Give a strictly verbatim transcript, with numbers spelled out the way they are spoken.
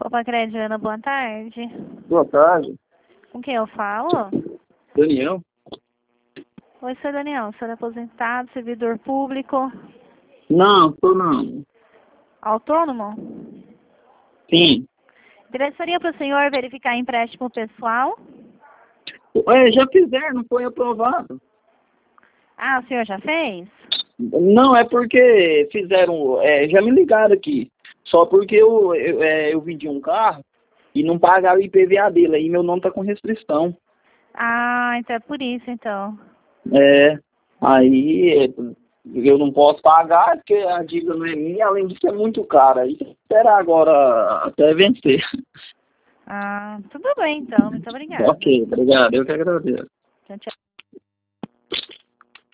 Opa, Crediana, boa tarde. Boa tarde. Com quem eu falo? Daniel? Oi, seu Daniel. Senhor aposentado, servidor público? Não, tô não. Autônomo? Sim. Interessaria para o senhor verificar empréstimo pessoal? É, já fizeram, não foi aprovado. Ah, o senhor já fez? Não, é porque fizeram, é, já me ligaram aqui. Só porque eu, eu, é, eu vendi um carro e não pagaram o I P V A dele, aí meu nome tá com restrição. Ah, então é por isso, então. É, aí é, eu não posso pagar porque a dívida não é minha, além disso é muito cara. Aí tem que esperar agora até vencer. Ah, tudo bem, então. Muito obrigada. Ok, obrigado, eu que agradeço. Tchau, tchau.